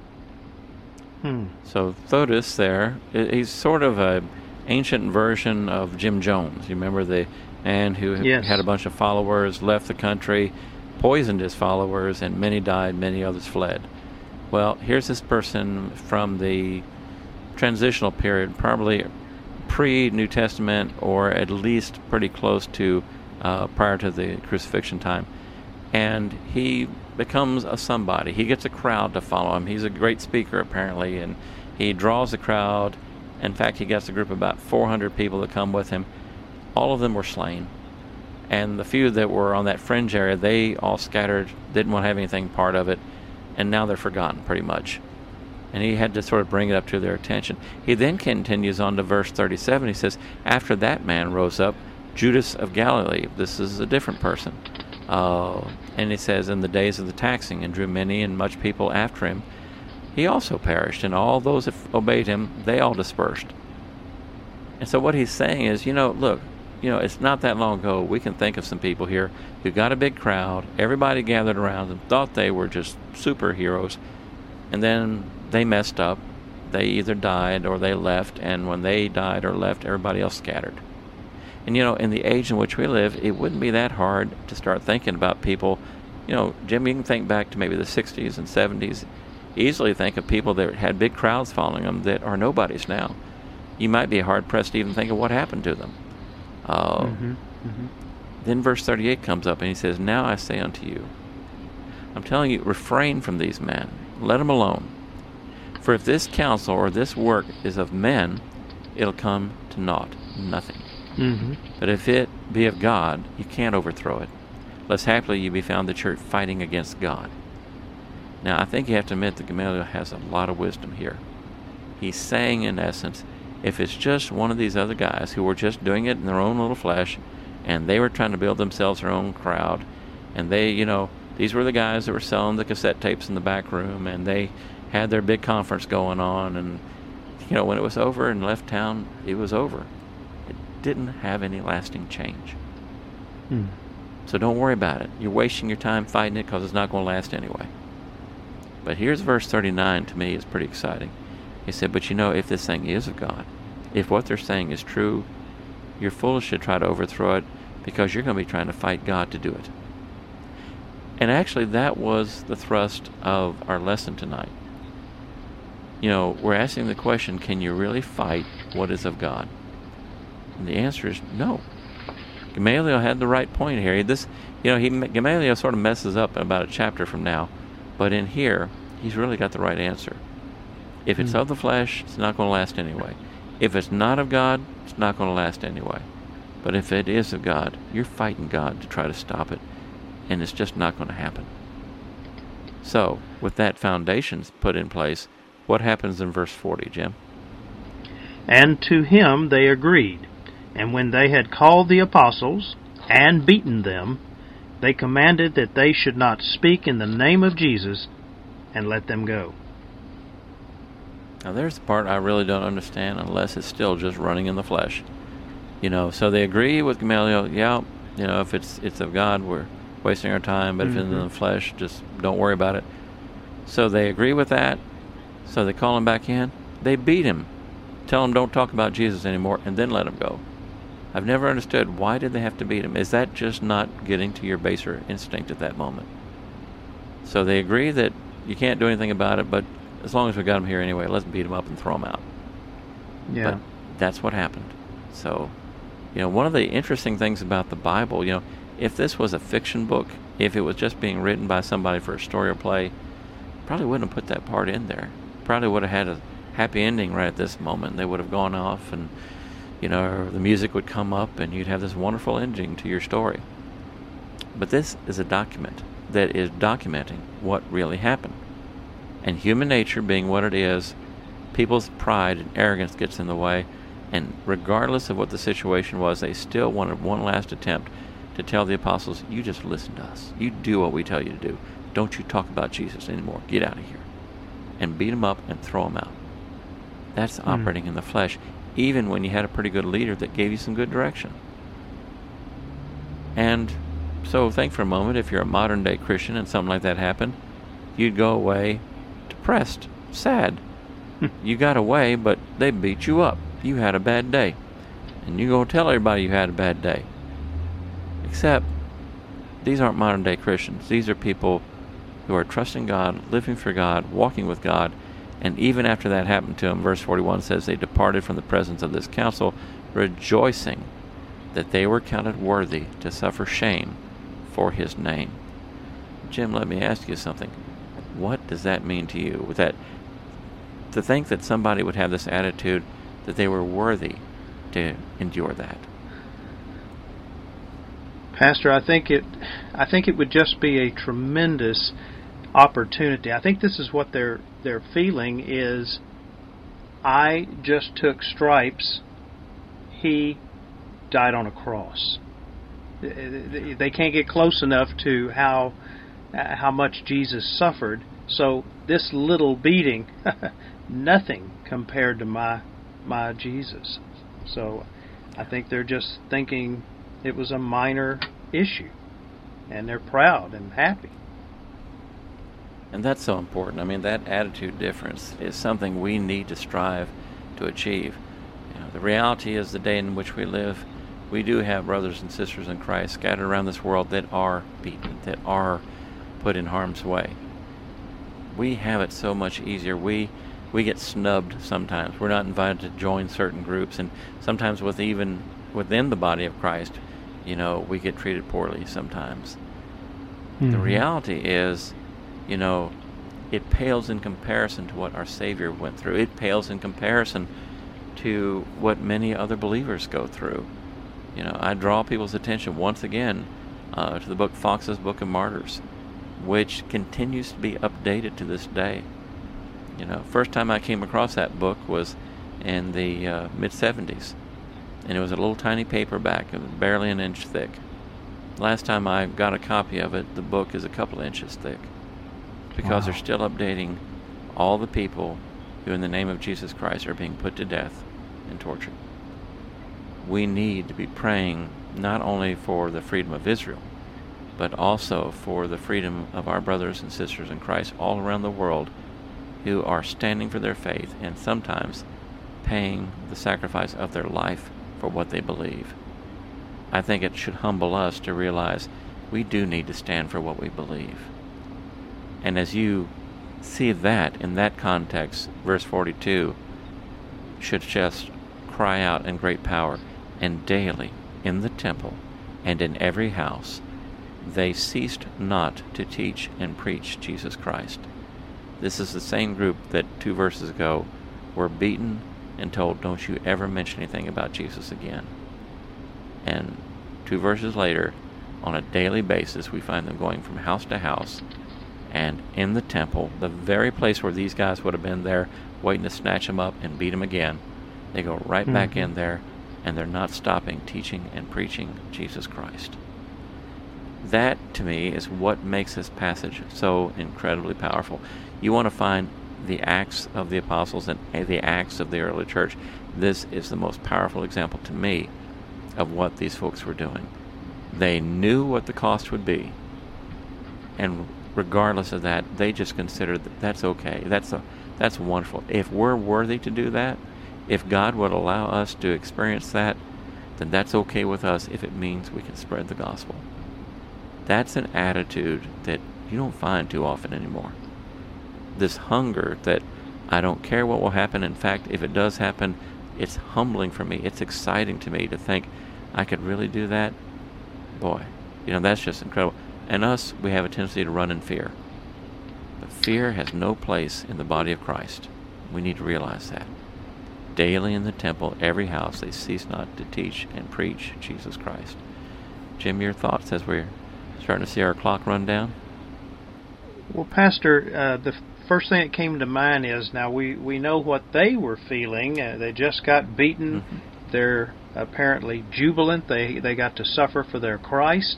So Thotis there, he's sort of an ancient version of Jim Jones. You remember the man who had a bunch of followers, left the country, poisoned his followers, and many died, many others fled. Well, here's this person from the transitional period, probably pre-New Testament, or at least pretty close to prior to the crucifixion time. And he becomes a somebody. He gets a crowd to follow him. He's a great speaker, apparently, and he draws the crowd. In fact, he gets a group of about 400 people that come with him. All of them were slain. And the few that were on that fringe area, they all scattered, didn't want to have anything part of it, and now they're forgotten pretty much. And he had to sort of bring it up to their attention. He then continues on to verse 37. He says, "After that man rose up Judas of Galilee." This is a different person. And he says, "In the days of the taxing, and drew many and much people after him, he also perished, and all those that obeyed him, they all dispersed." And so what he's saying is, look, it's not that long ago, we can think of some people here who got a big crowd, everybody gathered around them, thought they were just superheroes, and then they messed up. They either died or they left, and when they died or left, everybody else scattered. And, in the age in which we live, it wouldn't be that hard to start thinking about people. Jim, you can think back to maybe the 60s and 70s. Easily think of people that had big crowds following them that are nobodies now. You might be hard-pressed to even think of what happened to them. Then verse 38 comes up, and he says, "Now I say unto you, I'm telling you, refrain from these men. Let them alone. For if this counsel or this work is of men, it'll come to naught, nothing. But if it be of God, you can't overthrow it, lest happily you be found that you're fighting against God." Now, I think you have to admit that Gamaliel has a lot of wisdom here. He's saying, in essence, if it's just one of these other guys who were just doing it in their own little flesh, and they were trying to build themselves their own crowd, and they, these were the guys that were selling the cassette tapes in the back room, and they had their big conference going on, and, when it was over and left town, it was over. It didn't have any lasting change. So don't worry about it. You're wasting your time fighting it because it's not going to last anyway. But here's verse 39, to me, is pretty exciting. He said, "But if this thing is of God, if what they're saying is true, you're foolish to try to overthrow it, because you're going to be trying to fight God to do it." And actually, that was the thrust of our lesson tonight. We're asking the question, can you really fight what is of God? And the answer is no. Gamaliel had the right point here. Gamaliel sort of messes up about a chapter from now, but in here, he's really got the right answer. If it's of the flesh, it's not going to last anyway. If it's not of God, it's not going to last anyway. But if it is of God, you're fighting God to try to stop it, and it's just not going to happen. So, with that foundation put in place, what happens in verse 40, Jim? And to him they agreed. And when they had called the apostles and beaten them, they commanded that they should not speak in the name of Jesus, and let them go. Now there's the part I really don't understand unless it's still just running in the flesh. So they agree with Gamaliel, if it's of God, we're wasting our time, but if it's in the flesh, just don't worry about it. So they agree with that, so they call him back in. They beat him, tell him don't talk about Jesus anymore, and then let him go. I've never understood, why did they have to beat him? Is that just not getting to your baser instinct at that moment? So they agree that you can't do anything about it, but as long as we got him here anyway, let's beat him up and throw him out. Yeah. But that's what happened. So, one of the interesting things about the Bible, if this was a fiction book, if it was just being written by somebody for a story or play, probably wouldn't have put that part in there. Probably would have had a happy ending right at this moment. They would have gone off and, the music would come up and you'd have this wonderful ending to your story. But this is a document that is documenting what really happened. And human nature being what it is, people's pride and arrogance gets in the way, and regardless of what the situation was, they still wanted one last attempt to tell the apostles, you just listen to us. You do what we tell you to do. Don't you talk about Jesus anymore. Get out of here. And beat them up and throw them out. That's operating in the flesh, even when you had a pretty good leader that gave you some good direction. And so think for a moment, if you're a modern day Christian and something like that happened, you'd go away depressed, sad. You got away, but they beat you up. You had a bad day. And you go tell everybody you had a bad day. Except, these aren't modern day Christians. These are people who are trusting God, living for God, walking with God. And even after that happened to them, verse 41 says, they departed from the presence of this council, rejoicing that they were counted worthy to suffer shame for his name. Jim, let me ask you something. What does that mean to you? With that, to think that somebody would have this attitude that they were worthy to endure that. Pastor, I think it would just be a tremendous opportunity. I think this is what they're feeling is, I just took stripes, he died on a cross. They can't get close enough to how much Jesus suffered. So this little beating, nothing compared to my Jesus. So I think they're just thinking it was a minor issue, and they're proud and happy. And that's so important. I mean, that attitude difference is something we need to strive to achieve. The reality is, the day in which we live, we do have brothers and sisters in Christ scattered around this world that are beaten, that are put in harm's way. We have it so much easier. We get snubbed sometimes. We're not invited to join certain groups, and sometimes even within the body of Christ, we get treated poorly sometimes. Mm-hmm. The reality is, it pales in comparison to what our Savior went through. It pales in comparison to what many other believers go through. I draw people's attention once again to the book Fox's Book of Martyrs, which continues to be updated to this day. First time I came across that book was in the mid-70s, and it was a little tiny paperback, it was barely an inch thick. Last time I got a copy of it, the book is a couple inches thick, because they're still updating all the people who in the name of Jesus Christ are being put to death and tortured. We need to be praying not only for the freedom of Israel, but also for the freedom of our brothers and sisters in Christ all around the world who are standing for their faith and sometimes paying the sacrifice of their life for what they believe. I think it should humble us to realize we do need to stand for what we believe. And as you see that in that context, verse 42 should just cry out in great power, and daily in the temple and in every house they ceased not to teach and preach Jesus Christ. This is the same group that 2 verses ago were beaten and told, don't you ever mention anything about Jesus again. And 2 verses later, on a daily basis, we find them going from house to house and in the temple, the very place where these guys would have been there waiting to snatch them up and beat them again. They go right back in there, and they're not stopping teaching and preaching Jesus Christ. That, to me, is what makes this passage so incredibly powerful. You want to find the Acts of the Apostles and the Acts of the early church. This is the most powerful example to me of what these folks were doing. They knew what the cost would be, and regardless of that, they just considered that that's okay. That's wonderful. If we're worthy to do that, if God would allow us to experience that, then that's okay with us if it means we can spread the gospel. That's an attitude that you don't find too often anymore. This hunger that I don't care what will happen. In fact, if it does happen, it's humbling for me. It's exciting to me to think I could really do that. Boy, that's just incredible. And us, we have a tendency to run in fear. But fear has no place in the body of Christ. We need to realize that. Daily in the temple, every house, they cease not to teach and preach Jesus Christ. Jim, your thoughts as we're starting to see our clock run down? Well, Pastor, the first thing that came to mind is, now we know what they were feeling. They just got beaten. Mm-hmm. They're apparently jubilant. They got to suffer for their Christ.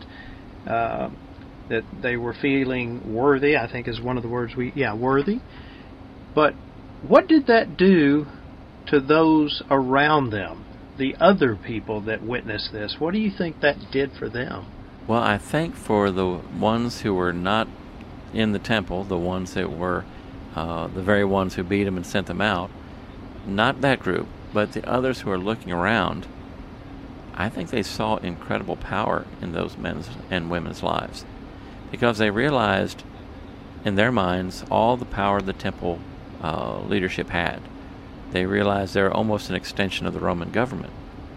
That they were feeling worthy, I think is one of the words worthy. But what did that do to those around them, the other people that witnessed this? What do you think that did for them? Well, I think for the ones who were not in the temple, the ones that were the very ones who beat them and sent them out, not that group, but the others who are looking around, I think they saw incredible power in those men's and women's lives, because they realized in their minds all the power the temple leadership had. They realized they're almost an extension of the Roman government.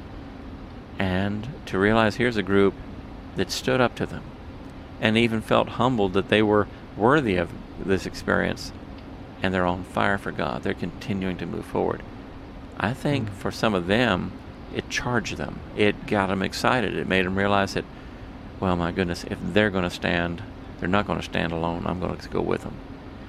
And to realize here's a group that stood up to them and even felt humbled that they were worthy of this experience, and they're on fire for God. They're continuing to move forward. I think for some of them, it charged them. It got them excited. It made them realize that, well, my goodness, if they're going to stand, they're not going to stand alone. I'm going to go with them.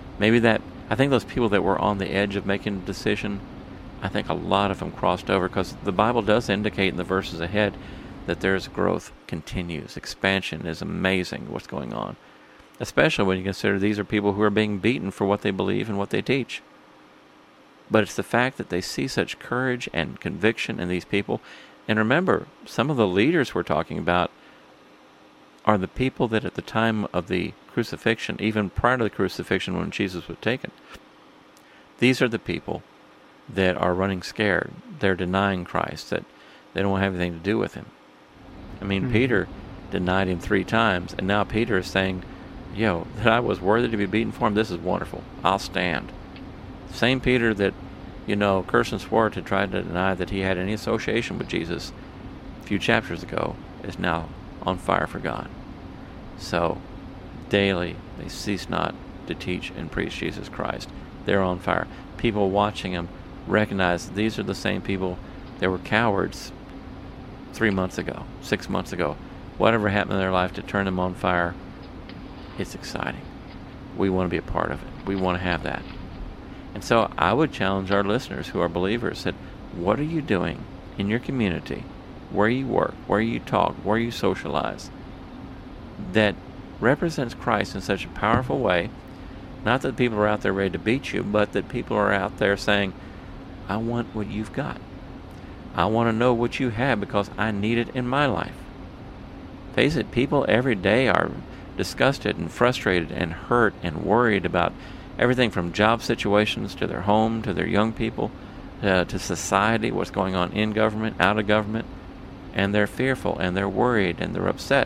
I think those people that were on the edge of making a decision, I think a lot of them crossed over, because the Bible does indicate in the verses ahead that there's growth continues. Expansion is amazing what's going on, especially when you consider these are people who are being beaten for what they believe and what they teach. But it's the fact that they see such courage and conviction in these people. And remember, some of the leaders we're talking about are the people that at the time of the crucifixion, even prior to the crucifixion when Jesus was taken, these are the people that are running scared. They're denying Christ, that they don't want to have anything to do with him. I mean, Peter denied him 3 times, and now Peter is saying, that I was worthy to be beaten for him. This is wonderful. I'll stand. Same Peter that, cursed and swore to try to deny that he had any association with Jesus a few chapters ago, is now on fire for God. So, daily, they cease not to teach and preach Jesus Christ. They're on fire. People watching them recognize these are the same people that were cowards 3 months ago, 6 months ago. Whatever happened in their life to turn them on fire, it's exciting. We want to be a part of it. We want to have that. And so I would challenge our listeners who are believers that what are you doing in your community, where you work, where you talk, where you socialize, that represents Christ in such a powerful way? Not that people are out there ready to beat you, but that people are out there saying, I want what you've got. I want to know what you have because I need it in my life. Face it, people every day are disgusted and frustrated and hurt and worried about everything from job situations to their home, to their young people, to society, what's going on in government, out of government, and they're fearful and they're worried and they're upset.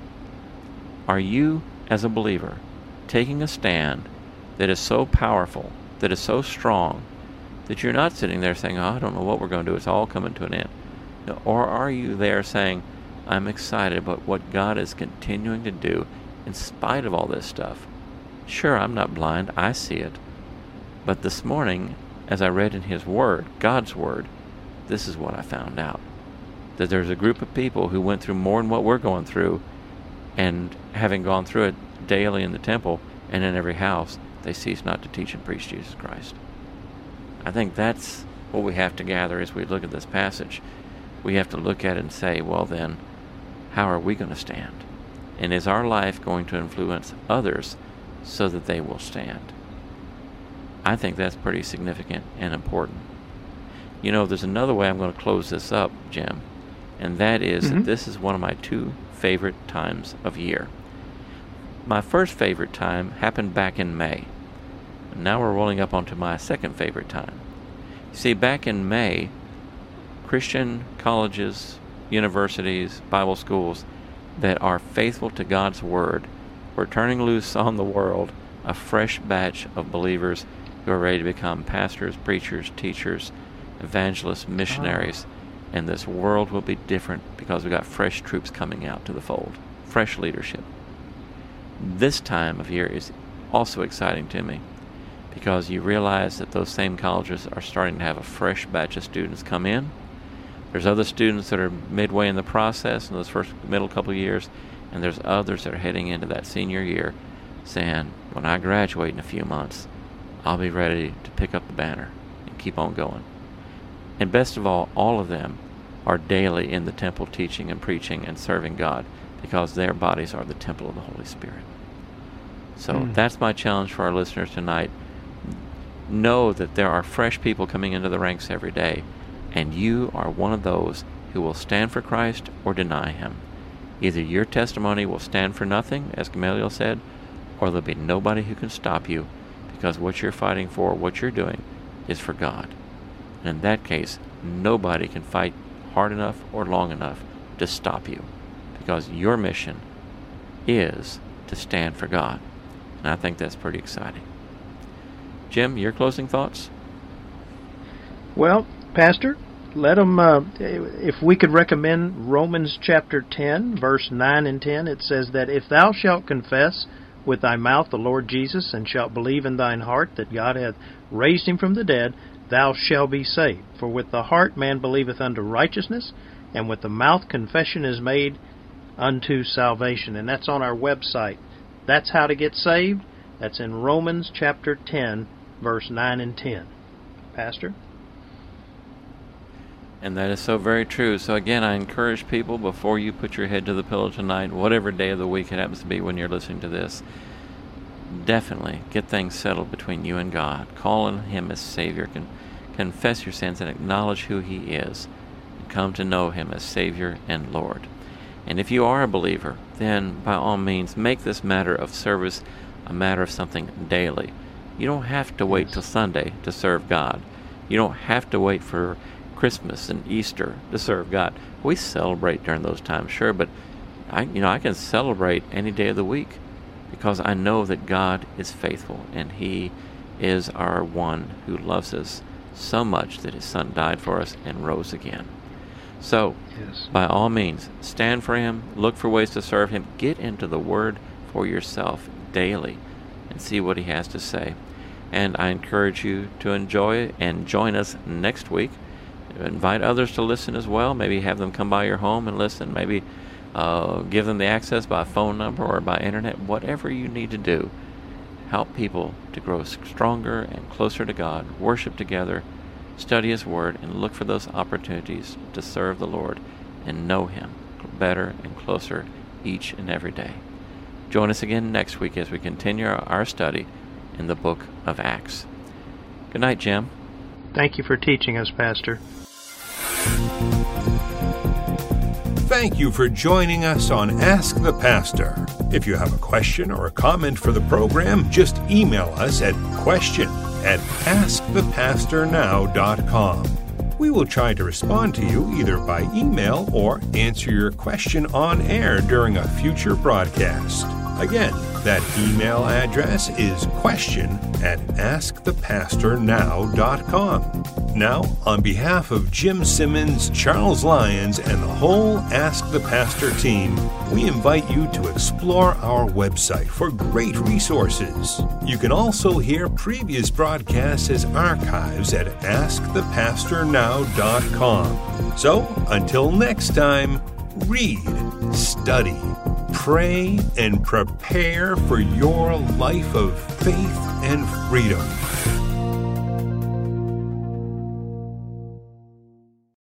Are you, as a believer, taking a stand that is so powerful, that is so strong, that you're not sitting there saying, I don't know what we're going to do, it's all coming to an end? Or are you there saying, I'm excited about what God is continuing to do in spite of all this stuff? Sure, I'm not blind. I see it. But this morning, as I read in His Word, God's Word, this is what I found out. That there's a group of people who went through more than what we're going through, and having gone through it daily in the temple and in every house, they cease not to teach and preach Jesus Christ. I think that's what we have to gather as we look at this passage. We have to look at it and say, well then, how are we going to stand? And is our life going to influence others so that they will stand? I think that's pretty significant and important. There's another way I'm going to close this up, Jim, and that is that this is one of my 2 favorite times of year. My first favorite time happened back in May. Now we're rolling up onto my second favorite time. You see, back in May, Christian colleges, universities, Bible schools that are faithful to God's Word were turning loose on the world a fresh batch of believers who are ready to become pastors, preachers, teachers, evangelists, missionaries. And this world will be different because we've got fresh troops coming out to the fold, fresh leadership. This time of year is also exciting to me because you realize that those same colleges are starting to have a fresh batch of students come in. There's other students that are midway in the process in those first middle couple of years, and there's others that are heading into that senior year saying, when I graduate in a few months, I'll be ready to pick up the banner and keep on going. And best of all of them are daily in the temple teaching and preaching and serving God because their bodies are the temple of the Holy Spirit. So that's my challenge for our listeners tonight. Know that there are fresh people coming into the ranks every day, and you are one of those who will stand for Christ or deny Him. Either your testimony will stand for nothing, as Gamaliel said, or there'll be nobody who can stop you because what you're fighting for, what you're doing, is for God. And in that case, nobody can fight hard enough or long enough to stop you because your mission is to stand for God. And I think that's pretty exciting. Jim, your closing thoughts? Well, Pastor, let them, if we could recommend Romans chapter 10, verse 9 and 10, it says that if thou shalt confess with thy mouth the Lord Jesus, and shalt believe in thine heart that God hath raised him from the dead, thou shalt be saved. For with the heart man believeth unto righteousness, and with the mouth confession is made unto salvation. And that's on our website. That's how to get saved. That's in Romans chapter 10, verse 9 and 10. Pastor? And that is so very true. So again, I encourage people, before you put your head to the pillow tonight, whatever day of the week it happens to be when you're listening to this, definitely get things settled between you and God. Call on Him as Savior. Confess your sins and acknowledge who He is. And come to know Him as Savior and Lord. And if you are a believer, then by all means, make this matter of service a matter of something daily. You don't have to wait till Sunday to serve God. You don't have to wait for Christmas and Easter to serve God. We celebrate during those times, sure, but I can celebrate any day of the week because I know that God is faithful and He is our one who loves us so much that His Son died for us and rose again. So, by all means, stand for Him, look for ways to serve Him, get into the Word for yourself daily and see what He has to say. And I encourage you to enjoy it and join us next week. Invite others to listen as well. Maybe have them come by your home and listen. Maybe give them the access by phone number or by internet. Whatever you need to do, help people to grow stronger and closer to God, worship together, study His Word, and look for those opportunities to serve the Lord and know Him better and closer each and every day. Join us again next week as we continue our study in the book of Acts. Good night, Jim. Thank you for teaching us, Pastor. Thank you for joining us on Ask the Pastor. If you have a question or a comment for the program, just email us at question@askthepastornow.com. We will try to respond to you either by email or answer your question on air during a future broadcast. Again, That email address is question@askthepastornow.com. Now, on behalf of Jim Simmons, Charles Lyons, and the whole Ask the Pastor team, we invite you to explore our website for great resources. You can also hear previous broadcasts as archives at askthepastornow.com. So, until next time, read, study, pray, and prepare for your life of faith and freedom.